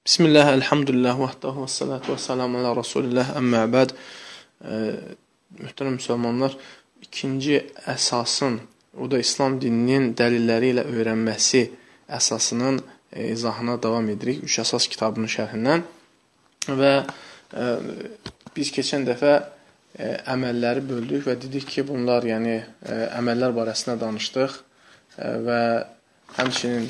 Bismillah, elhamdülillah, vahdahu və salatu və salamu ala Rasulillah, əmmə əbəd. Mühtərəm müsəlmanlar, ikinci əsasın, o da İslam dininin dəlilləri ilə öyrənməsi əsasının izahına davam edirik. Üç əsas kitabının şərhindən və biz keçən dəfə əməlləri böldük və dedik ki, bunlar, yəni əməllər barəsində danışdıq və həmçinin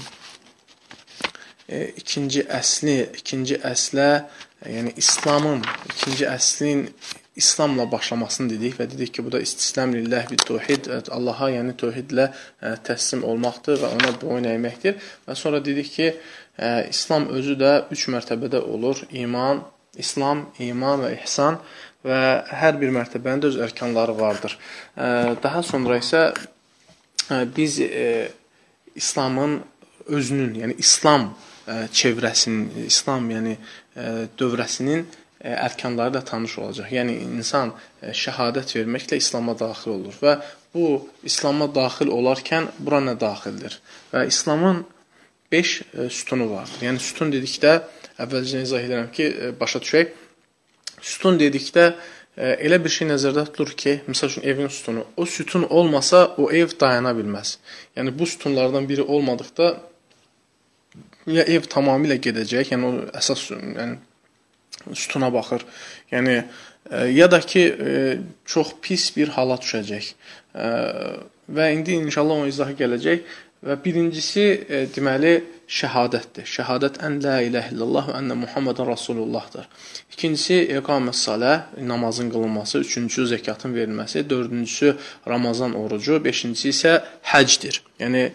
ikinci əslə, yəni İslamın, ikinci əslin İslamla başlamasını dedik və dedik ki, bu da istislam lillah bi tevhid, Allaha, yəni tevhidlə təslim olmaqdır və ona boyun əyməkdir. Və sonra dedik ki, İslam özü də üç mərtəbədə olur. İman, İslam, iman və ihsan və hər bir mərtəbənin də öz ərkanları vardır. Daha sonra isə biz İslamın özünün, yəni İslam çevrəsinin, İslam yəni dövrəsinin ərkanları da tanış olacaq. Yəni insan şəhadət verməklə İslama daxil olur və bu İslama daxil olarkən bura nə daxildir? Və İslamın 5 sütunu vardır. Yəni sütun dedikdə, əvvəlcə izah edirəm ki, başa düşək. Sütun dedikdə elə bir şey nəzərdə tutulur ki, məsəl üçün evin sütunu. O sütun olmasa o ev dayana bilməz. Yəni bu sütunlardan biri olmadıqda ya ev tamamilə gedəcək, yəni o əsas yəni, sütuna baxır, yəni ya da ki, çox pis bir hala düşəcək və indi inşallah o izahı gələcək və birincisi, deməli, şəhadətdir. Şəhadət ən la ilahe illallah və ənə Muhammedən Rasulullahdır. İkincisi, iqamət salah, namazın qılınması, üçüncüsü, zəkatın verilməsi, dördüncüsü, Ramazan orucu, beşincisi isə həcdir. Yəni,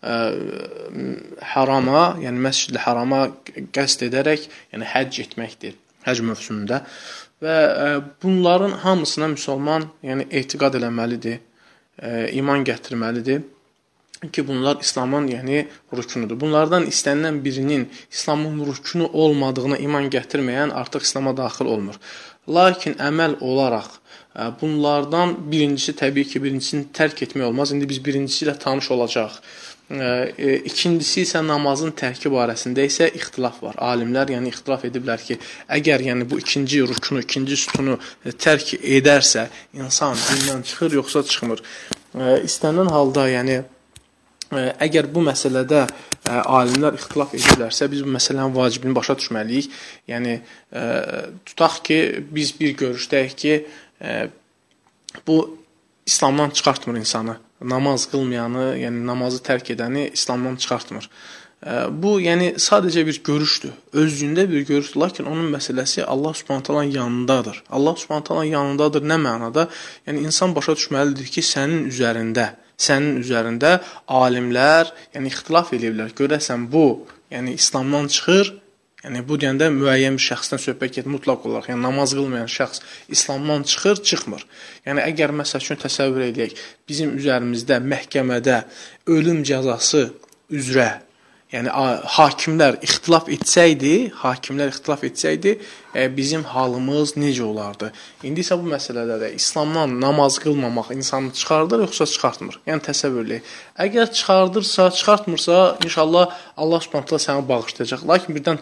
harama, yəni məscid-i harama qəsd edərək, yəni həcc etməkdir, həcc mövsümündə və bunların hamısına müsəlman yəni etiqad eləməlidir, iman gətirməlidir ki, bunlar İslamın yəni rüknudur. Bunlardan istənilən birinin İslamın rüknu olmadığına iman gətirməyən artıq İslama daxil olmur. Lakin əməl olaraq bunlardan birincisi təbii ki, birincisini tərk etmək olmaz. İndi biz birincisi ilə tanış olacaq. İkincisi isə namazın tərki barəsində isə ixtilaf var. Alimlər yəni ixtilaf ediblər ki, əgər yəni bu ikinci rükunu, ikinci sütunu tərk edərsə, insan dindən çıxır, yoxsa çıxmır. İstənilən halda yəni əgər bu məsələdə alimlər ixtilaf ediblərsə, biz bu məsələnin vacibini başa düşməliyik. Yəni tutaq ki, biz bir görüşdəyik ki, bu İslamdan çıxartmır insanı. Namaz qılmayanı, yəni namazı tərk edəni İslamdan çıxartmır. Bu, yəni sadəcə bir görüşdür. Özlüyündə bir görüşdür. Lakin onun məsələsi Allah Subhanahu taalanın yanındadır. Allah Subhanahu taalanın yanındadır nə mənada? Yəni insan başa düşməlidir ki, sənin üzərində alimlər, yəni ixtilaf ediblər. Görəsən bu, yəni İslamdan çıxır. Yəni bu deyəndə müəyyən bir şəxsdən söhbət gedir mütləq olaraq. Yəni namaz qılmayan şəxs İslamdan çıxır, çıxmır. Yəni əgər məsəl üçün təsəvvür edək, bizim üzərimizdə məhkəmədə ölüm cəzası üzrə, yəni hakimlər ixtilaf etsəydi, bizim halımız necə olardı? İndi isə bu məsələdə də İslamdan namaz qılmamaq insanı çıxardır, yoxsa çıxartmır? Yəni təsəvvür edək. Əgər çıxardırsa, çıxartmırsa, inşallah Allah Subhanahu səni bağışlayacaq. Lakin birdən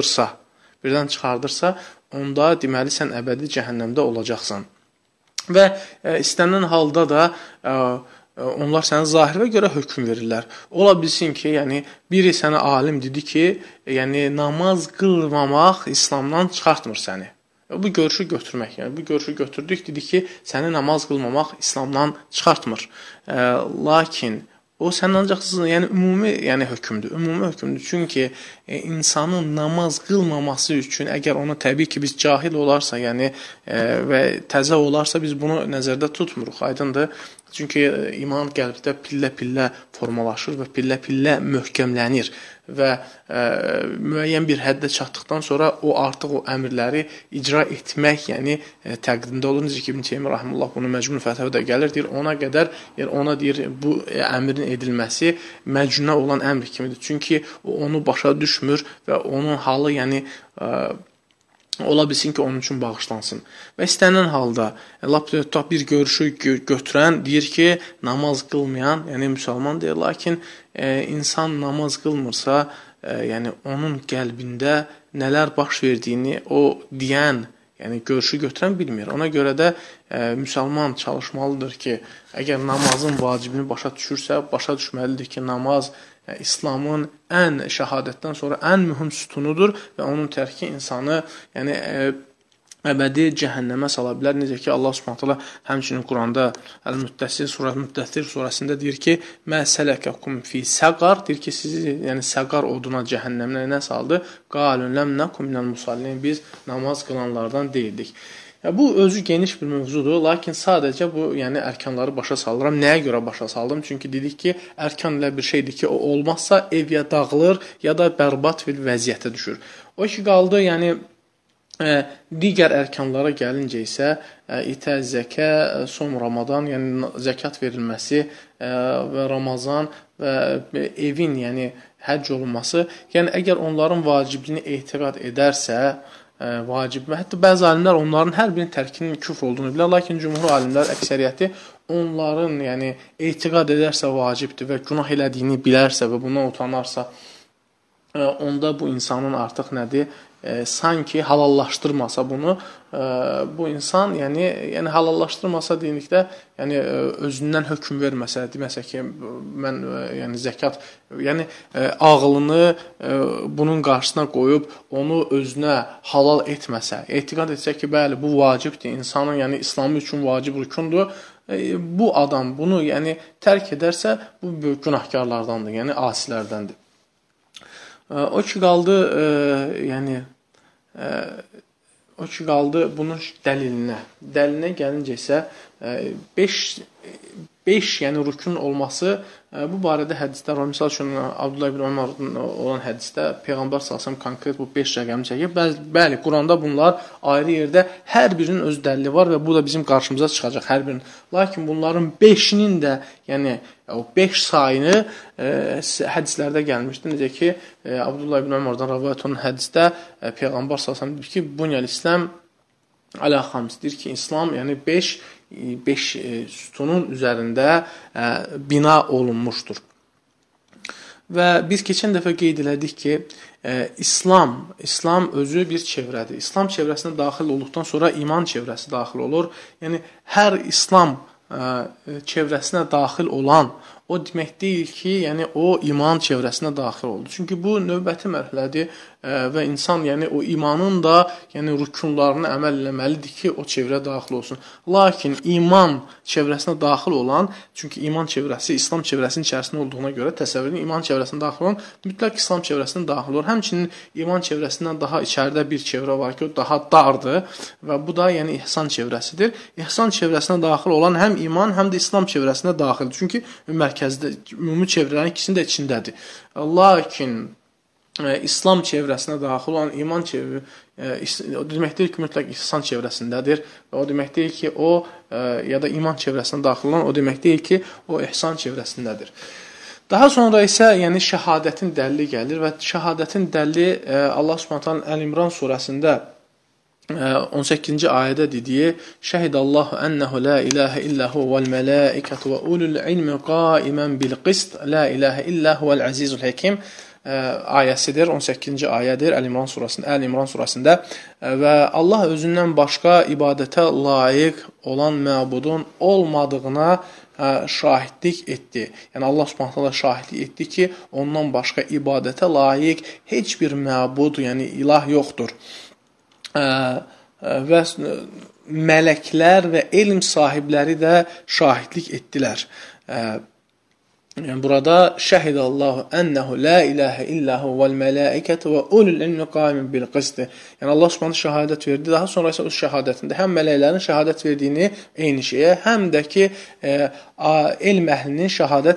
çıxardırsa, onda deməli sən əbədi cəhənnəmdə olacaqsan. Və istənilən halda da onlar sənə zahirə görə hökm verirlər. Ola bilsin ki, yəni biri sənə alim dedi ki, yəni namaz qılmamaq İslamdan çıxartmır səni. Bu görüşü götürmək, yəni bu görüşü götürdük, dedi ki, səni namaz qılmamaq İslamdan çıxartmır. Lakin o sənin ancaq yəni ümumi yəni hökmdür. Ümumi hökmdür. Çünki insanın namaz qılmaması üçün əgər ona təbii ki biz cahil olarsa, yəni və təzə olarsa biz bunu nəzərdə tutmuruq. Aydındır? Çünki iman qəlbdə pillə-pillə formalaşır və pillə-pillə möhkəmlənir və müəyyən bir həddə çatdıqdan sonra o artıq o əmrləri icra etmək, yəni təqdimdə olur. Necə ki, İbn Teymiyyə rahimehullah bunu Məcmu Fətəvədə gəlir, deyir, ona qədər, ona deyir, bu əmrin edilməsi məcnunə olan əmr kimidir. Çünki onu başa düşmür və onun halı, yəni ola bilsin ki, onun üçün bağışlansın. Və istənilən halda bir görüşü götürən deyir ki, namaz qılmayan, yəni müsəlman deyir, lakin insan namaz qılmırsa, yəni onun qəlbində nələr baş verdiyini o deyən, yəni görüşü götürən bilmir. Ona görə də müsəlman çalışmalıdır ki, əgər namazın vacibini başa düşürsə, başa düşməlidir ki, namaz İslamın şəhadətdən sonra ən mühüm sütunudur və onun tərki insanı, yəni əbədi cəhənnəmə sala bilər. Necə ki, Allah Subhanahu taala həmçinin Quranda Əl-Müddəssir surəsində deyir ki, "Mə sələkəkum fi səqar", deyir ki, sizi yəni səqar oduna, cəhənnəmə nə saldı? "Qalun ləm nəkum minəl musallin", biz namaz qılanlardan deyildik. Bu özü geniş bir mövzudur, lakin sadəcə bu yəni ərkanları başa salıram. Nəyə görə başa saldım? Çünki dedik ki, ərkan elə bir şeydir ki, o olmazsa ev ya dağılır, ya da bərbad bir vəziyyətə düşür. O ki qaldı, yəni digər ərkanlara gəlincə isə itə, zəkə, som Ramadan, yəni zəkat verilməsi və Ramazan və evin, yəni həcc olunması, yəni əgər onların vacibliyini etiqad edərsə, vacib və hətta bəzi alimlər onların hər birinin tərkinin küfr olduğunu bilər, lakin cümhur alimlər əksəriyyəti onların, yəni etiqad edərsə vacibdir və günah elədiyini bilərsə və bundan utanarsa, onda bu insanın artıq nədir? Sanki halallaşdırmasa bunu, bu insan, yəni halallaşdırmasa deyildikdə, yəni özündən hökm verməsə, deməsə ki, mən yəni zəkat, yəni ağlını bunun qarşısına qoyub onu özünə halal etməsə, etiqad etsə ki, bəli, bu vacibdir, insanın, yəni İslamı üçün vacib rükundur. Bu adam bunu, yəni tərk edərsə, bu böyük günahkarlardandır, yəni asilərdəndir. O ki qaldı, yəni o ki qaldı bunun dəlilinə. Dəlilinə gəlincə isə 5 yəni rükün olması bu barədə hədislər var. Məsəl üçün Abdullah ibn Ömərdən olan hədisdə Peyğəmbər sallallahu konkret bu 5 rəqəmi çəkir. Bəli, Quranda bunlar ayrı yerdə hər birinin öz dəlili var və bu da bizim qarşımıza çıxacaq hər birinin. Lakin bunların 5-inin də, yəni o 5 sayını hədislərdə gəlmişdir. Necə ki, Abdullah ibn Ömərdən rivayət olunan hədisdə Peyğəmbər sallallahu deyir ki, "Bunyal İslam alə xams", deyir ki, İslam yəni 5 sütunun üzərində bina olunmuşdur. Və biz keçən dəfə qeyd elədik ki, İslam özü bir çevrədir. İslam çevrəsinə daxil olduqdan sonra iman çevrəsi daxil olur. Yəni hər İslam çevrəsinə daxil olan o demək deyil ki, yəni o iman çevrəsinə daxil oldu. Çünki bu növbəti mərhələdir və insan yəni o imanın da yəni rükunlarına əməl etməlidir ki, o çevrə daxil olsun. Lakin iman çevrəsinə daxil olan, çünki iman çevrəsi İslam çevrəsinin içərisində olduğuna görə təsəvvür edin, iman çevrəsinə daxil olan mütləq İslam çevrəsinə daxil olur. Həmçinin iman çevrəsindən daha içəridə bir çevrə var ki, o daha dardır və bu da yəni ihsan çevrəsidir. İhsan çevrəsinə daxil olan həm iman, həm də İslam çevrəsinə daxildir. Çünki mərkəzdə ümumi çevrələrin ikisinin də içindədir. Lakin İslam çevrəsinə daxil olan iman çevrə o demək deyil ki, mütləq ihsan çevrəsindədir. O demək deyil ki, o ya da iman çevrəsinə daxil olan o demək deyil ki, o ihsan çevrəsindədir. Daha sonra isə yəni şəhadətin dəlili gəlir və şəhadətin dəlili Allah Subhanahu taala Əl-İmran surəsində 18-ci ayədə dediyi "Şəhidallahu ennehu la ilahe illa huvel melaikatu ve ulul ilmi qaiman bil qist, la ilahe illa huvel azizul hakim" ayəsidir, 18-ci ayədir Əl-İmran surəsində və Allah özündən başqa ibadətə layiq olan məbudun olmadığına şahidlik etdi. Yəni Allah Subhanahu taala şahidlik etdi ki, ondan başqa ibadətə layiq heç bir məbud, yəni ilah yoxdur. Və mələklər və elm sahibləri də şahidlik etdilər. Yəni burada şəhidallahu ennehu la ilahe illa huvel melaikatu ve ulul ilmi qaiman bil qist. Yəni Allah Subhanahu şahadət verdi. Daha sonra isə o şahadətində həm mələklərin şahadət verdiyini eyni şeyə, həm də ki elm əhlinin şahadət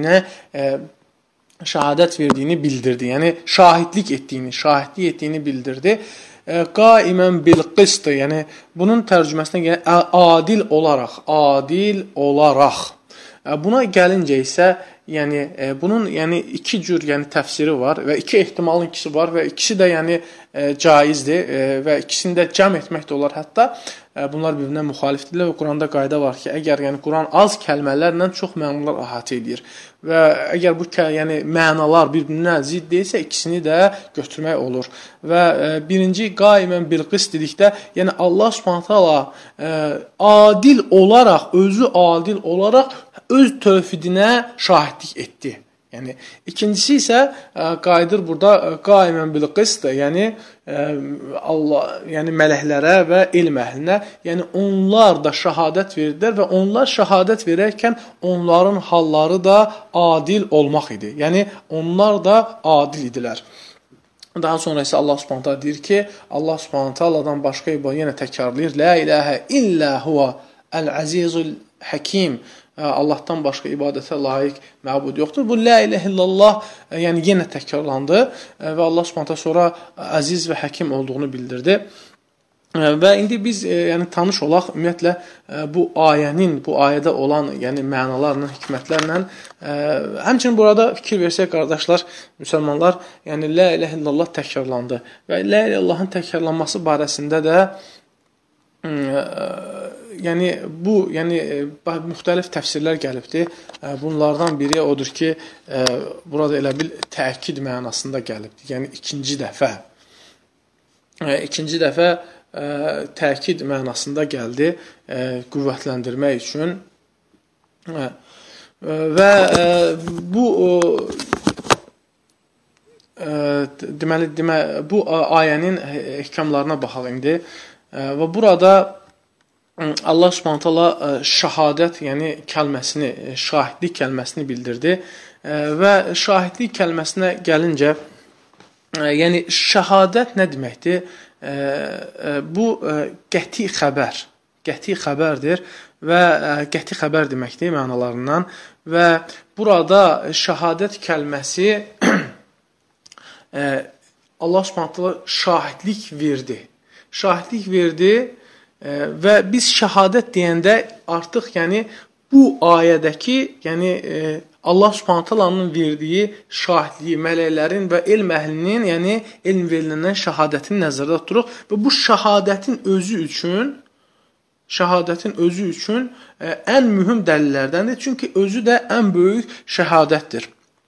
verdiyini bildirdi. Yəni şahidlik etdiyini bildirdi. Qaimən bil qist, yəni bunun tərcüməsinə gəlir adil olaraq. Buna gəlincə isə, yəni bunun yəni iki cür yəni təfsiri var və iki ehtimalın ikisi var və ikisi də yəni caizdir və ikisini də cəm etmək də olar hətta. bunlar bir-birinə müxalifdirlər və Quranda qayda var ki, əgər yəni Quran az kəlmələrlə çox mənalar əhatə edir və əgər bu yəni mənalar bir-birinə zidd deyilsə, ikisini də götürmək olur. Və birinci qaimən bil qist dedikdə, yəni Allah Subhanahu taala adil olaraq, özü adil olaraq öz tövhidinə şahidlik etdi. Yəni ikincisi isə qayıdır burada qaimən bil qist, yəni Allah, yəni mələklərə və elm əhlinə, yəni onlar da şahadət verdilər və onlar şahadət verərkən onların halları da adil olmaq idi. Yəni onlar da adil idilər. Daha sonra isə Allah Subhanahu taala deyir ki, Allah Subhanahu taaladan başqa ibadə yenə təkrarlayır. La ilahə illə huve el-azizul hakim. Allahdan başqa ibadətə layiq məbud yoxdur. Bu la ilahə illallah yəni yenə təkrarlandı və Allah Subhanahu taala sonra əziz və həkim olduğunu bildirdi. Və indi biz yəni tanış olaq ümumiyyətlə bu ayədə olan yəni mənalarla, hikmətlərlə. Həmçinin burada fikir versək qardaşlar, müsəlmanlar, yəni la ilahə illallah təkrarlandı və la ilahə illallahın təkrarlanması barəsində də yəni bu müxtəlif təfsirlər gəlibdi. Bunlardan biri odur ki, burada elə bil təkid mənasında gəlibdi. Yəni ikinci dəfə təkid mənasında gəldi, qüvvətləndirmək üçün. Və bu deməli bu ayənin ehkamlarına baxaq indi. Və burada Allah Subhanahu taala şahadət, yəni kəlməsini, şahidlik kəlməsini bildirdi. Və şahidlik kəlməsinə gəlincə, yəni şahadət nə deməkdir? Bu qəti xəbərdir və qəti xəbər deməkdir mənalarından və burada şahadət kəlməsi Allah Subhanahu taala şahidlik verdi və biz şahadət deyəndə artıq yəni bu ayədəki yəni Allah Subhanahu taalanın verdiyi şahidliyi, mələklərin və elm əhlinin, yəni elm verilənən şahadətini nəzərdə tuturuq və bu şahadətin özü üçün ən mühüm dəlillərdəndir. Çünki özü də ən böyük şahadətdir.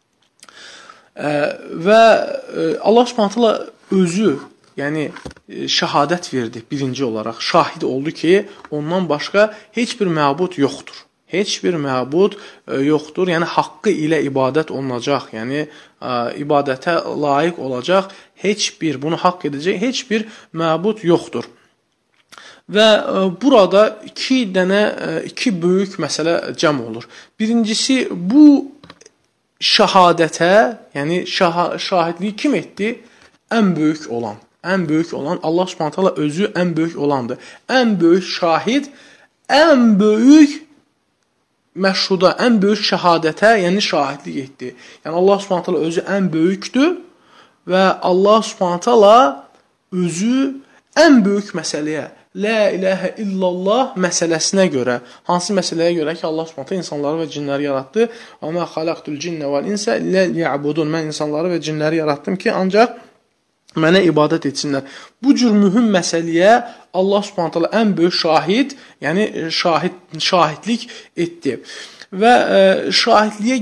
Və Allah Subhanahu taala özü yəni şahadət verdi birinci olaraq. Şahid oldu ki, ondan başqa heç bir məbud yoxdur. Heç bir məbud yoxdur, yəni haqqı ilə ibadət olunacaq, yəni ibadətə layiq olacaq, bunu haqq edəcək heç bir məbud yoxdur. Və burada iki böyük məsələ cəm olur. Birincisi, bu şahadətə, yəni şahidliyi kim etdi? Ən böyük olan Allah Subhanahu taala özü ən böyük olandır. Ən böyük şahid, ən böyük məşhuda, ən böyük şəhadətə, yəni şahidlik etdi. Yəni Allah Subhanahu taala özü ən böyükdür və Allah Subhanahu taala özü ən böyük məsələyə, la ilahə illallah məsələsinə görə, hansı məsələyə görə ki, Allah Subhanahu taala insanları və cinləri yaratdı. Və mə xalaqtul cinnə vəl insə illə liyəbudun. Mən insanları və cinləri yaratdım ki, ancaq mənə ibadət etsinlər. Bu cür mühüm məsələyə Allah Subhanahu taala ən böyük şahid, yəni şahidlik etdi. Və şahidliyə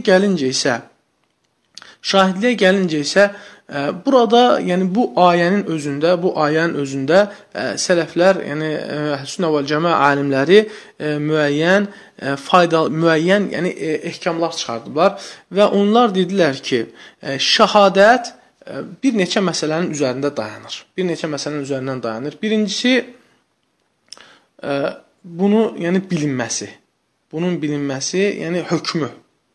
gəlincə isə burada, yəni bu ayənin özündə sələflər, yəni Əhlüs-Sünnə vəl Cəmaə alimləri müəyyən yəni ehkamlar çıxardıblar və onlar dedilər ki, şahadət bir neçə məsələnin üzərində dayanır. Birincisi, yəni bilinməsi. Bunun bilinməsi, yəni hökmü,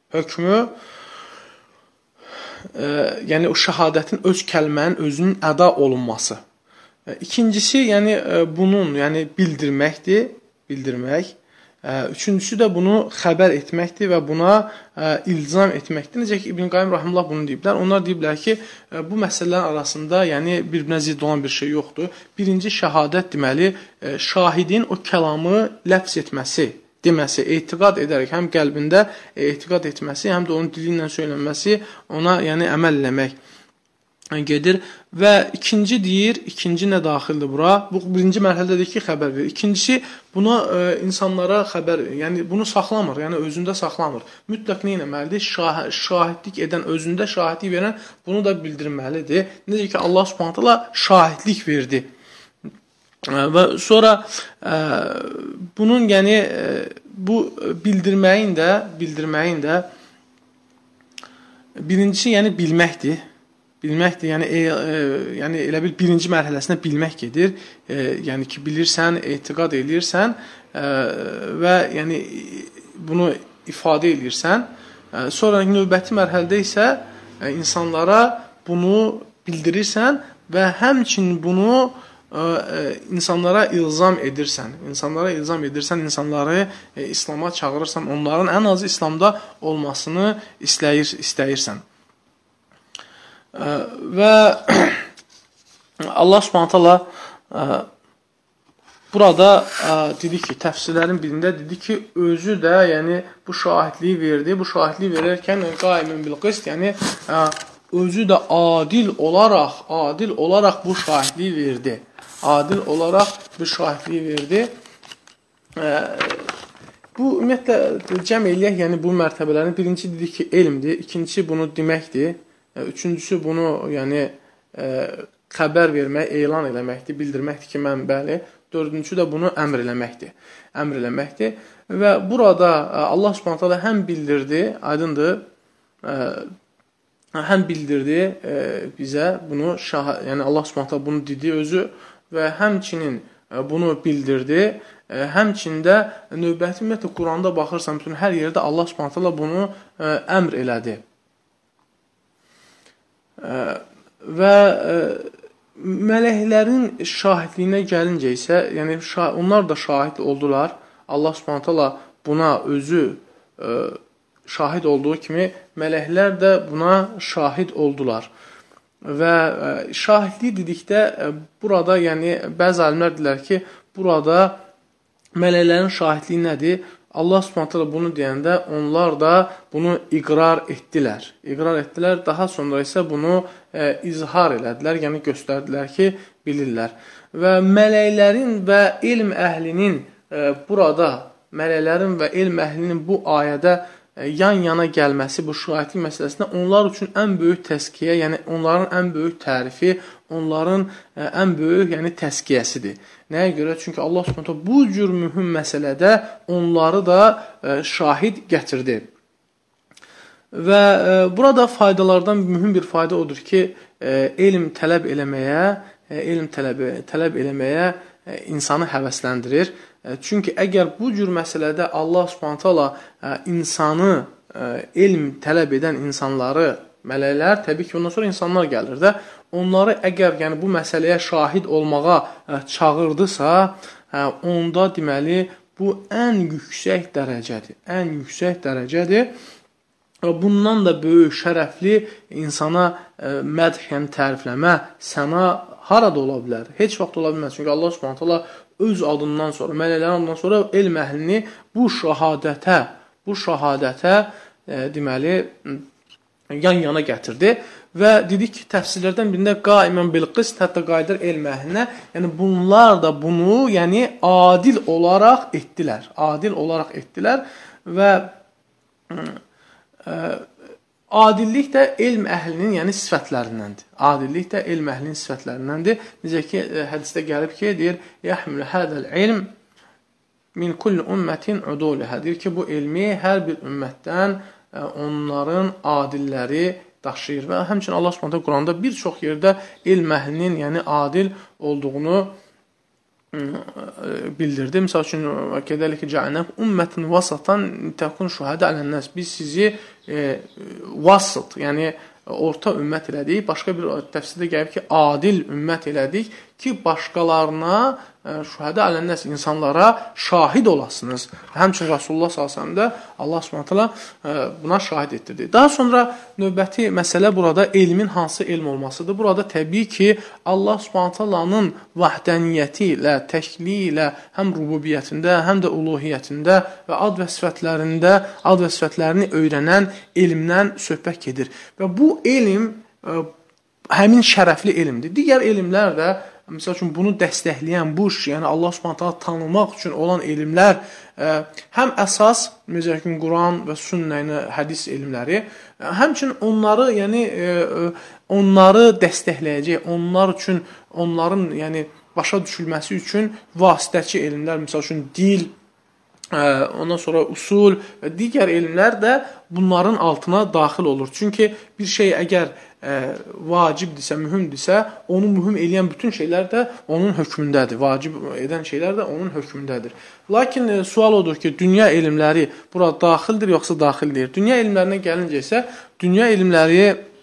yəni o şahadətin öz kəlmənin özünün əda olunması. İkincisi, yəni bunun, yəni bildirmək. Üçüncüsü də bunu xəbər etməkdir və buna ilzam etməkdir. Necə ki, İbn Qayyim Rahimullah bunu deyiblər. Onlar deyiblər ki, bu məsələlərin arasında yəni bir-birinə zidd olan bir şey yoxdur. Birinci şəhadət deməli, şahidin o kəlamı ləfz etməsi, deməsi, etiqad edərək, həm qəlbində etiqad etməsi, həm də onun dili ilə söylənməsi, ona yəni əməl eləmək. gedir və ikinci deyir, ikinci nə daxildir bura? Bu birinci mərhələdədir ki, xəbər verir. İkincisi buna insanlara xəbər, yəni bunu saxlamır, yəni özündə saxlamır. Mütləq nə etməlidir? Şahidlik edən, özündə şahidlik verən bunu da bildirməlidir. Necə ki Allah Subhanahu taala şahidlik verdi. Və sonra bunun yəni bu bildirməyin də birincisi yəni bilməkdir. Bilməkdir, yəni elə bil birinci mərhələsində bilmək gedir. Yəni ki, bilirsən, etiqad edirsən və yəni bunu ifadə edirsən. Sonra növbəti mərhələdə isə insanlara bunu bildirirsən və həmçinin bunu insanlara ilzam edirsən. İnsanları İslam'a çağırırsan, onların ən azı İslamda olmasını istəyirsən. Və Allah Subhanahu taala burada dedi ki, təfsirlərin birində dedi ki, özü də yəni bu şahidliyi verdi. Bu şahidliyi verərkən qaimun bil qist, yəni özü də adil olaraq bu şahidliyi verdi. Adil olaraq bu şahidliyi verdi. Bu ümumiyyətlə cəm eləyək, yəni bu mərtəbələrin birinci dedi ki, elmdir, ikincisi bunu deməkdir. Üçüncüsü bunu yəni xəbər vermək, elan eləməkdir, bildirməkdir ki, mən bəli. Dördüncüsü də bunu əmr eləməkdir. Və burada Allah Subhanahu taala həm bildirdi, aydındır, həm bildirdi bizə bunu, yəni Allah Subhanahu taala bunu dedi özü və həmçinin bunu bildirdi. Həmçində növbəti ümumiyyətlə Quranda baxırsan, bütün hər yerdə Allah Subhanahu taala bunu əmr elədi. Və mələklərin şahidliyinə gəlincə isə, yəni onlar da şahid oldular. Allah Subhanahu taala buna özü şahid olduğu kimi mələklər də buna şahid oldular. Və şahidlik dedikdə burada, yəni bəzi alimlər deyirlər ki, burada mələklərin şahidliyi nədir? Allah Subhanahu taala bunu deyəndə onlar da bunu iqrar etdilər. Daha sonra isə bunu izhar elədilər, yəni göstərdilər ki, bilirlər. Və mələklərin və elm əhlinin bu ayədə yan-yana gəlməsi, bu şahidlik məsələsində onlar üçün ən böyük təskiyə, yəni onların ən böyük tərifi, onların ən böyük təskiyəsidir. Nəyə görə? Çünki Allah Subhanahu bu cür mühüm məsələdə onları da şahid gətirdi. Və burada faydalardan mühüm bir fayda odur ki, elm tələb eləməyə insanı həvəsləndirir. Çünki əgər bu cür məsələdə Allah Subhanahu taala insanı, elm tələb edən insanları, mələklər, təbii ki, ondan sonra insanlar gəlir də, onları əgər yəni bu məsələyə şahid olmağa çağırdısa, onda deməli bu ən yüksək dərəcədir. Bundan da böyük, şərəfli insana mədh, yəni tərifləmə, səna harada ola bilər? Heç vaxt ola bilməz. Çünki Allah Subhanahu taala öz adından sonra, mələklərin adından sonra elm əhlini bu şahadətə deməli yan-yana gətirdi və dedik ki, təfsirlərdən birində qaimən bil qist, hətta qayıdır elm əhlinə, yəni bunlar da bunu yəni adil olaraq etdilər və adillik də elm əhlinin yəni sifətlərindəndir. Necə ki, hədisdə gəlib ki, deyir, yəhmil hədəl ilm min kulli ümmətin uduləhə. Deyir ki, bu elmi hər bir ümmətdən onların adilləri daşıyır və həmçinin Allah Subhanahu Quranda bir çox yerdə elm əhlinin yəni adil olduğunu bildirdi. Məsəl üçün, kədəlikə cəalnəkum ümmətən vasatan təkun şuhada ələn-nas. Biz sizi vasıt, yəni orta ümmət elədik. Başqa bir təfsirdə gəlib ki, adil ümmət elədik ki, başqalarına şuhada ələn-nas, insanlara şahid olasınız. Həmçinin Rasulullah sallallahu da Allah Subhanahu taala buna şahid etdirdi. Daha sonra növbəti məsələ burada elmin hansı elm olmasıdır. Burada təbii ki, Allah Subhanahu taalanın vahdaniyyəti ilə, təkliyi ilə həm rububiyyətində, həm də uluhiyyətində və ad və sifətlərini öyrənən elmdən söhbət gedir. Və bu elm həmin şərəfli elmdir. Digər elmlər də məsəl üçün bunu dəstəkləyən bu, yəni Allah Subhanahu taala tanımaq üçün olan elmlər həm əsas necə ki Quran və sünnə, yəni hədis elmləri, həmçinin onları, yəni onları dəstəkləyəcək, onlar üçün, onların yəni başa düşülməsi üçün vasitəçi elmlər, məsəl üçün dil, ondan sonra usul və digər elmlər də bunların altına daxil olur. Çünki bir şey əgər vacibdirsə, mühümdirsə, onu mühüm eləyən bütün şeylər də onun hökmündədir. Vacib edən şeylər də onun hökmündədir. Lakin sual odur ki, dünya elmləri bura daxildir, yoxsa daxil deyil? Dünya elmlərinə gəlincə isə, dünya elmləri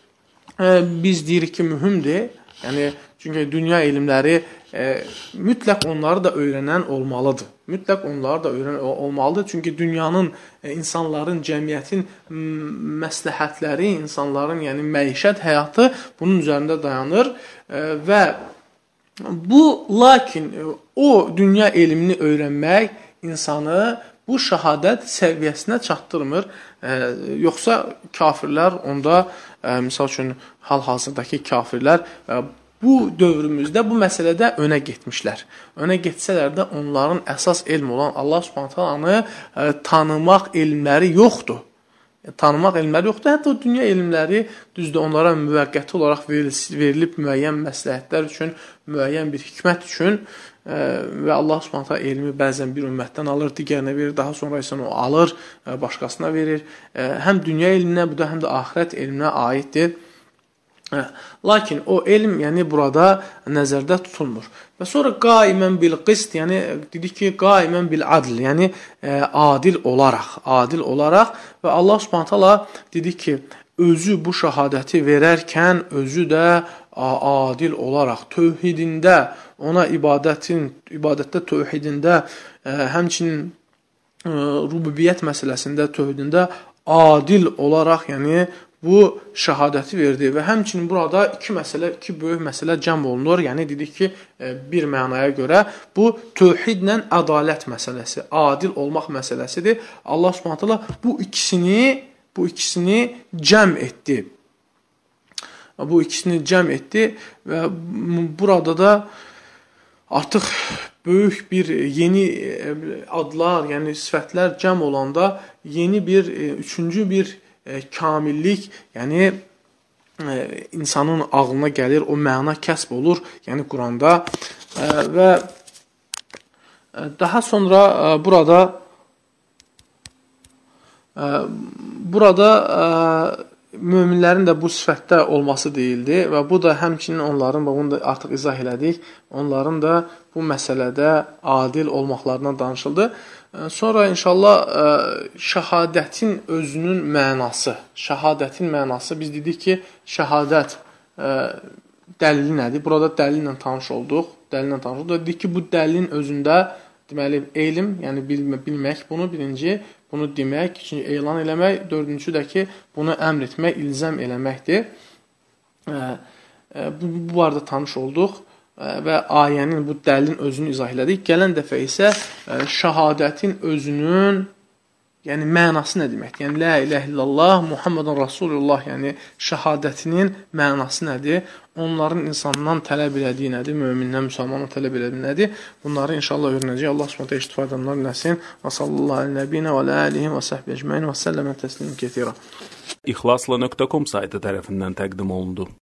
biz deyirik ki, mühümdir. Yəni, çünki dünya elmləri mütləq onları da öyrənən olmalıdır. Mütləq onları da öyrənən olmalıdır. Çünki dünyanın, insanların, cəmiyyətin məsləhətləri, insanların, yəni məişət həyatı bunun üzərində dayanır və bu, lakin o dünya elmini öyrənmək insanı bu şəhadət səviyyəsinə çatdırmır. Yoxsa kafirlər onda, misal üçün, hal-hazırdakı kafirlər bu dövrümüzdə bu məsələdə önə getmişlər. Önə getsələr də onların əsas elm olan Allah Subhanahu taalanı tanımaq elmləri yoxdur. Tanımaq elmləri yoxdur. Hətta o dünya elmləri düzdür, onlara müvəqqəti olaraq verilib müəyyən məsləhətlər üçün, müəyyən bir hikmət üçün və Allah Subhanahu taala elmi bəzən bir ümmətdən alır, digərinə verir, daha sonra isə o alır, başqasına verir. Həm dünya elminə, bu da həm də axirət elminə aiddir. Lakin o elm, yəni burada nəzərdə tutulmur. Və sonra qaimən bil qist, yəni dedik ki, qaimən bil adl, yəni adil olaraq və Allah Subhanahu taala dedik ki, özü bu şahadəti verərkən özü də adil olaraq tövhidində, ona ibadətdə tövhidində, həmçinin rububiyyət məsələsində tövhidində adil olaraq, yəni bu şəhadəti verdi və həmçinin burada iki böyük məsələ cəm olunur. Yəni dedik ki, bir mənaya görə bu tövhidlə ədalət məsələsi, adil olmaq məsələsidir. Allah Subhanahu taala bu ikisini cəm etdi. Bu ikisini cəm etdi və burada da artıq böyük bir yeni adlar, yəni sifətlər cəm olanda yeni bir, üçüncü bir kamillik, yəni insanın ağlına gəlir, o məna kəsb olur, yəni Quranda və daha sonra burada möminlərin də bu sifətdə olması deyildi və bu da həmçinin onların, bunu da artıq izah elədik, onların da bu məsələdə adil olmaqlarından danışıldı. Sonra inşallah şəhadətin özünün mənası, biz dedik ki, şəhadət dəlili nədir? Burada dəlillə tanış olduq. Dedik ki, bu dəlilin özündə deməli elm, yəni bilmək, bunu birinci, bunu demək, ikinci elan eləmək, dördüncü də ki, bunu əmr etmək, ilzam eləməkdir. Bu arada tanış olduq və ayənin, bu dəlilin özünü izah elədik. Gələn dəfə isə şəhadətin özünün, yəni mənası nə deməkdir? Yəni, la iləhə illallah, Muhammedun Rasulullah, yəni şəhadətinin mənası nədir? Onların insandan tələb elədiyi nədir? Mömindən, müsəlmandan tələb elədiyi nədir? Bunları inşallah öyrənəcək. Allah subhanətə iştifadəmlər biləsin. Və sallallahu aleyhi və və aleyhi və səhbə əcməyin və səlləmə təslim kətirə. İxlasla.com saytı tərəfindən təqdim olundu.